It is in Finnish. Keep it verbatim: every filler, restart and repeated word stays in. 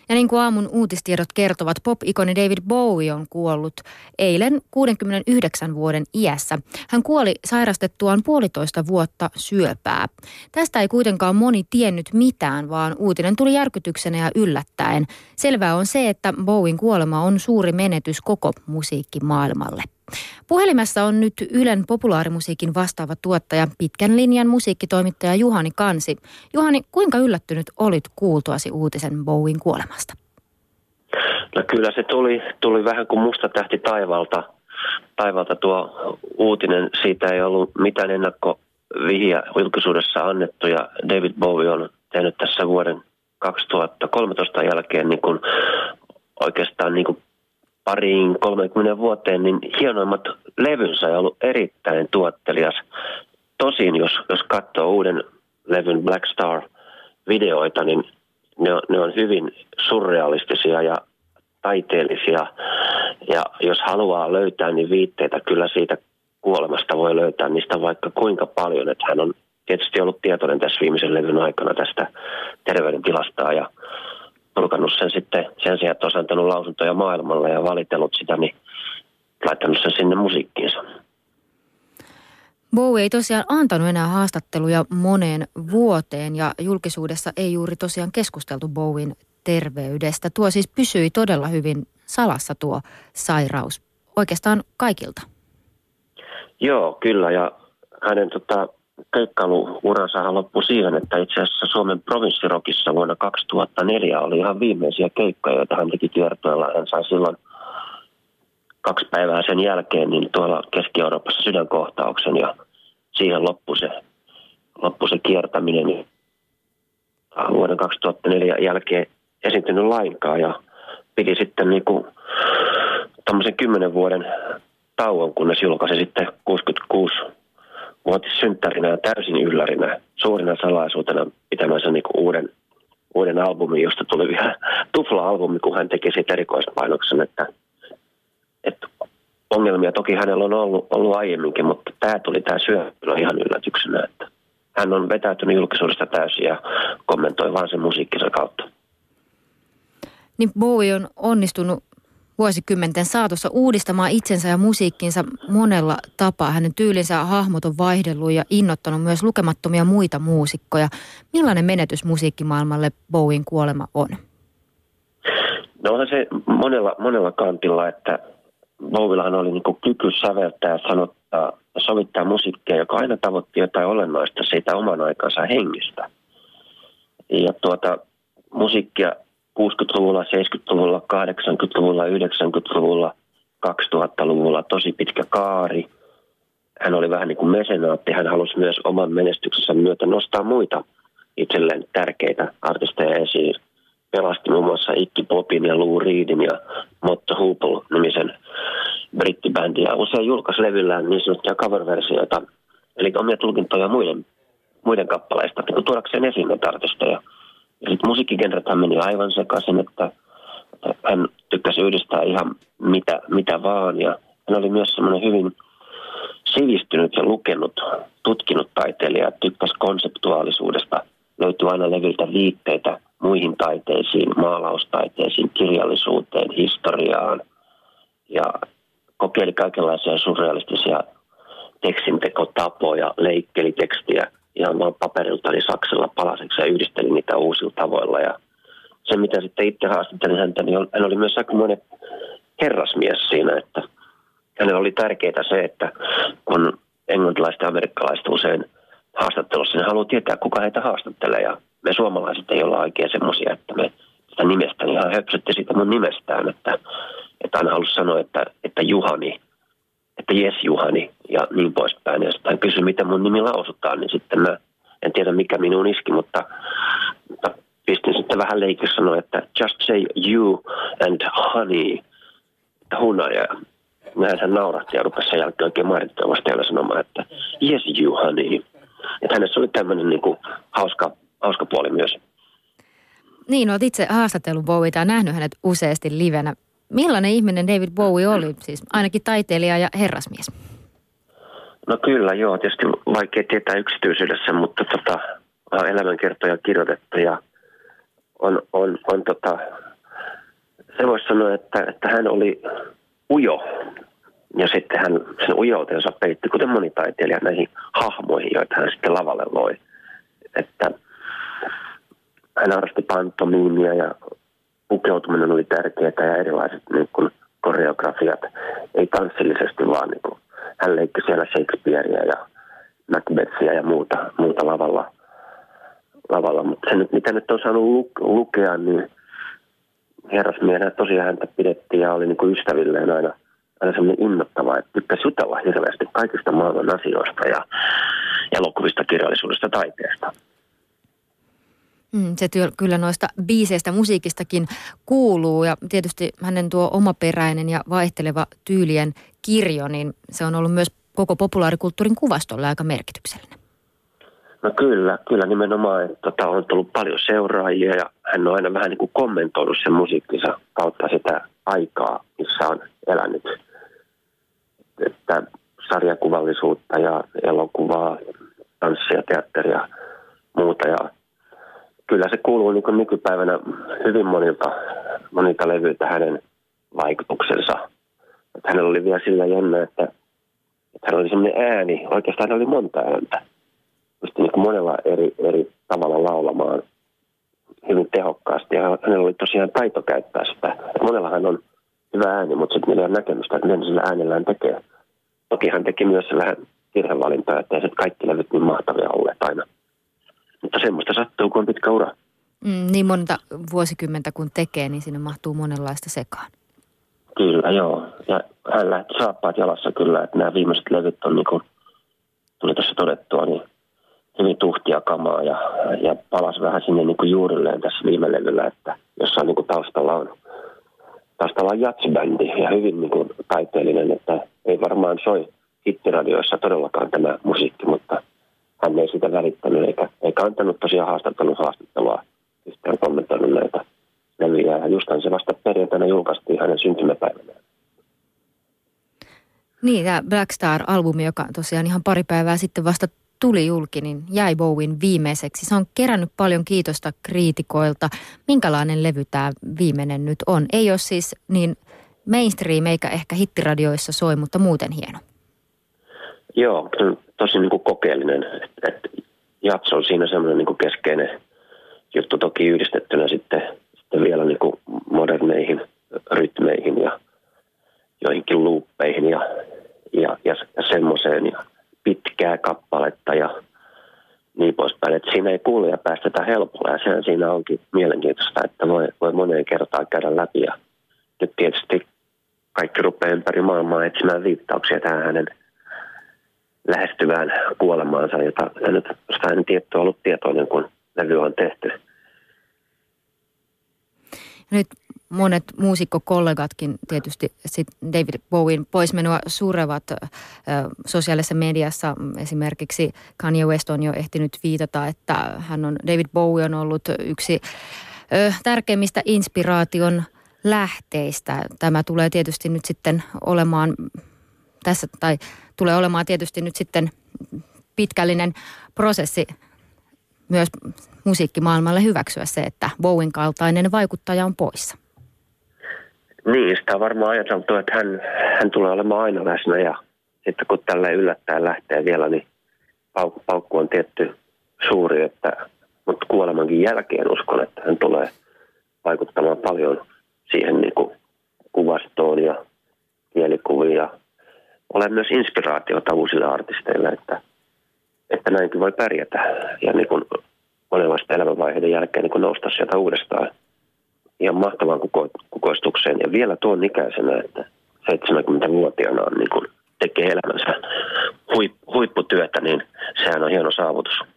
Ja niin kuin aamun uutistiedot kertovat, pop-ikoni David Bowie on kuollut eilen kuudenkymmenenyhdeksän vuoden iässä. Hän kuoli sairastettuaan puolitoista vuotta syöpää. Tästä ei kuitenkaan moni tiennyt mitään, vaan uutinen tuli järkytyksenä ja yllättäen. Selvää on se, että Bowien kuolema on suuri menetys koko musiikkimaailmalle. Puhelimessa on nyt Ylen populaarimusiikin vastaava tuottaja, pitkän linjan musiikkitoimittaja Juhani Kansi. Juhani, kuinka yllättynyt olit kuultuasi uutisen Bowien kuolemasta? No kyllä se tuli, tuli vähän kuin musta tähti taivalta. Taivalta tuo uutinen, siitä ei ollut mitään ennakkovihiä julkisuudessa annettu ja David Bowie on tehnyt tässä vuoden kaksituhattakolmetoista jälkeen niin kuin oikeastaan niin kuin pariin kolmekymmentä vuoteen, niin hienoimmat levynsä ja ollut erittäin tuottelias. Tosin, jos, jos katsoo uuden levyn Black Star-videoita, niin ne on, ne on hyvin surrealistisia ja taiteellisia. Ja jos haluaa löytää, niin viitteitä kyllä siitä kuolemasta voi löytää niistä vaikka kuinka paljon. Että hän on tietysti ollut tietoinen tässä viimeisen levyn aikana tästä terveydentilastaan ja purkannut sen sitten sen sijaan, että olisi antanut lausuntoja maailmalle ja valitellut sitä, niin laittanut sen sinne musiikkiinsa. Bowie ei tosiaan antanut enää haastatteluja moneen vuoteen ja julkisuudessa ei juuri tosiaan keskusteltu Bowien terveydestä. Tuo siis pysyi todella hyvin salassa tuo sairaus oikeastaan kaikilta. Joo, kyllä ja hänen tota, keikkailuuransa loppui siihen, että itse asiassa Suomen provinssirokissa vuonna kaksituhattaneljä oli ihan viimeisiä keikkoja, joita hän teki kiertoilla. Hän sai silloin kaksi päivää sen jälkeen niin tuolla Keski-Euroopassa sydänkohtauksen ja siihen loppui se, loppui se kiertäminen. Vuoden kaksituhattaneljä jälkeen esiintynyt lainkaan ja piti sitten niin kuin tommosen kymmenen vuoden tauon, kunnes julkaisi sitten kuusikymmentäkuusi vuotissynttärinä ja täysin yllärinä, suurina salaisuutena pitämänsä niin kuin uuden, uuden albumin, josta tuli vielä tupla-albumi, kun hän teki siitä erikoispainoksen, että, että ongelmia toki hänellä on ollut, ollut aiemminkin, mutta tämä tuli tämä syöpä ihan yllätyksenä, että hän on vetäytynyt julkisuudesta täysin ja kommentoi vaan sen musiikkinsa kautta. Niin Bowie on onnistunut vuosikymmenten saatossa uudistamaan itsensä ja musiikkinsa monella tapaa. Hänen tyylinsä ja hahmot on vaihdellut ja innoittanut myös lukemattomia muita muusikkoja. Millainen menetys musiikkimaailmalle Bowien kuolema on? No on se monella, monella kantilla, että Bowiellahan oli niin kuin kyky säveltää ja sanottaa, sovittaa musiikkia, joka aina tavoitti jotain olennaista siitä oman aikansa hengestä. Ja tuota musiikkia kuusikymmentäluvulla, seitsemänkymmentäluvulla, kahdeksankymmentäluvulla, yhdeksänkymmentäluvulla, kaksituhattaluvulla tosi pitkä kaari. Hän oli vähän niin kuin mesenaatti. Hän halusi myös oman menestyksensä myötä nostaa muita itselleen tärkeitä artisteja esiin. Pelasti muun muassa Iggy Popin ja Lou Reedin ja Motto Hoople-nimisen brittibändin. Ja usein julkaisi levyllään niin sanottuja cover-versioita, eli omia tulkintoja muiden, muiden kappaleista, niin kuin tuodakseen esiin näitä artisteja. Ja sitten musiikkigenrethän meni aivan sekaisin, että hän tykkäsi yhdistää ihan mitä, mitä vaan. Ja hän oli myös semmoinen hyvin sivistynyt ja lukenut, tutkinut taiteilija, tykkäsi konseptuaalisuudesta. Löytyi aina levyltä viitteitä muihin taiteisiin, maalaustaiteisiin, kirjallisuuteen, historiaan. Ja kokeili kaikenlaisia surrealistisia tekstintekotapoja, leikkeli tekstiä ihan vaan paperilta niin saksella palaseksi ja yhdisteli niitä uusilla tavoilla. Ja se, mitä sitten itse haastattelin häntä, niin hän oli myös aikamoinen herrasmies siinä, että hänellä oli tärkeää se, että kun englantilaiset ja amerikkalaiset usein haastattelussa, niin haluaa tietää, kuka heitä haastattelee. Ja me suomalaiset ei olla oikein semmoisia, että me sitä nimestä niin ihan höpsötti siitä mun nimestään, että, että aina halusi sanoa, että, että Juhani, että jes Juhani ja niin poispäin. Ja sitten hän kysyi, miten mun nimi lausutaan, niin sitten mä en tiedä mikä minuun iski, mutta, mutta pistin sitten vähän leikissä sanoa, että just say you and honey, hunaja. Näin hän naurahti ja rupesi sen jälkeen oikein määrittämään vastaajalla sanomaan, että yes you honey. Että hänessä oli tämmöinen niin kuin hauska, hauska puoli myös. Niin, olet itse haastatellut Bowieta ja nähnyt hänet useasti livenä. Millainen ihminen David Bowie oli? Siis ainakin taiteilija ja herrasmies. No kyllä, joo. Tietysti vaikea tietää yksityisyydessä, mutta tota, elämänkertoja kirjoitettu ja on, on, on tota, sanoi, että, että hän oli ujo. Ja sitten hän sen ujoutensa peitti, kuten moni taiteilija, näihin hahmoihin, joita hän sitten lavalle loi. Että hän harrasti pantomiimia ja pukeutuminen oli tärkeää ja erilaiset niin kuin koreografiat, ei tanssillisesti, vaan niin kuin, hän leikki siellä Shakespearea ja Macbethia ja muuta, muuta lavalla. lavalla. Mutta se nyt, mitä nyt on saanut lu- lukea, niin herrasmiehenä tosiaan häntä pidettiin ja oli niin kuin ystävilleen aina, aina semmoinen innoittava, että tykkäsi jutella hirveästi kaikista maailman asioista ja elokuvista, kirjallisuudesta, taiteesta. Mm, se työ, kyllä noista biiseistä, musiikistakin kuuluu ja tietysti hänen tuo omaperäinen ja vaihteleva tyylien kirjo, niin se on ollut myös koko populaarikulttuurin kuvastolle aika merkityksellinen. No kyllä, kyllä nimenomaan, että tota, on tullut paljon seuraajia ja hän on aina vähän niin kuin kommentoinut sen musiikkinsa kautta sitä aikaa, missä on elänyt. Että sarjakuvallisuutta ja elokuvaa, tanssia, teatteria, muuta ja kyllä se kuuluu niin kuin nykypäivänä hyvin monilta, monilta levyiltä hänen vaikutuksensa. Että hänellä oli vielä sillä jännä, että, että hän oli semmoinen ääni, oikeastaan hän oli monta ääntä. Pystyi niin kuin monella eri, eri tavalla laulamaan hyvin tehokkaasti ja hänellä oli tosiaan taito käyttää sitä. Että monellahan on hyvä ääni, mutta sitten meillä ei ole näkemystä, että miten sillä äänellään tekee. Toki hän teki myös vähän virhevalintoja, että ei se kaikki levyt niin mahtavia olleet aina. Mutta semmoista sattuu, kun on pitkä ura. Mm, niin monta vuosikymmentä kun tekee, niin sinne mahtuu monenlaista sekaan. Kyllä, joo. Ja hän lähti saappaat jalassa kyllä, että nämä viimeiset levyt on, niin kuin tuli tässä todettua, niin hyvin tuhtia kamaa ja, ja palasi vähän sinne niin kuin juurilleen tässä viime levyllä, että jossain niin kuin taustalla on, taustalla on jatsibändi ja hyvin niin kuin taiteellinen, että ei varmaan soi hittiradioissa todellakaan tämä musiikki, mutta hän ei sitä välittänyt eikä, eikä antanut tosiaan haastattelun haastattelua. Sitten on kommentoinut näitä levyjä ja justhan se vasta perjantaina julkaistiin hänen syntymäpäivänään. Niin, tämä Black Star-albumi, joka tosiaan ihan pari päivää sitten vasta tuli julki, niin jäi Bowien viimeiseksi. Se on kerännyt paljon kiitosta kriitikoilta. Minkälainen levy tämä viimeinen nyt on? Ei ole siis niin mainstream eikä ehkä hittiradioissa soi, mutta muuten hieno. Joo, tosi niin kuin kokeellinen. Että jats on siinä semmoinen niin kuin keskeinen juttu, toki yhdistettynä sitten, sitten vielä niin kuin moderneihin rytmeihin ja joihinkin luuppeihin ja, ja, ja, ja semmoiseen ja pitkää kappaletta ja niin poispäin. Että siinä ei kuule ja päästetä helpolla ja sehän siinä onkin mielenkiintoista, että voi, voi moneen kertaan käydä läpi ja nyt tietysti kaikki rupeaa ympäri maailmaa etsimään viittauksia tähän hänen lähestyvään kuolemaansa, jota hän nyt en tietty ollut tietoinen, kun levy on tehty. Nyt monet muusikkokollegatkin tietysti sit David Bowien poismenoa surevat ö, sosiaalisessa mediassa. Esimerkiksi Kanye West on jo ehtinyt viitata, että hän on, David Bowie on ollut yksi ö, tärkeimmistä inspiraation lähteistä. Tämä tulee tietysti nyt sitten olemaan tässä, tai tulee olemaan tietysti nyt sitten pitkällinen prosessi myös musiikkimaailmalle hyväksyä se, että Bowien kaltainen vaikuttaja on poissa. Niin, sitä on varmaan ajateltu, että hän, hän tulee olemaan aina läsnä ja sitten kun tällä yllättäen lähtee vielä, niin paukku, paukku on tietty suuri, että, mutta kuolemankin jälkeen uskon, että hän tulee vaikuttamaan paljon siihen niin kuin kuvastoon ja kielikuviin ja ole myös inspiraatiota uusille artisteille, että, että näinkin voi pärjätä ja niin kuin monenlaisten elämänvaiheiden jälkeen niin kuin nousta sieltä uudestaan ihan mahtavaan kuko- kukoistukseen. Ja vielä tuon ikäisenä, että seitsemänkymmentävuotiaana on, niin kuin tekee elämänsä huip- huipputyötä, niin sehän on hieno saavutus.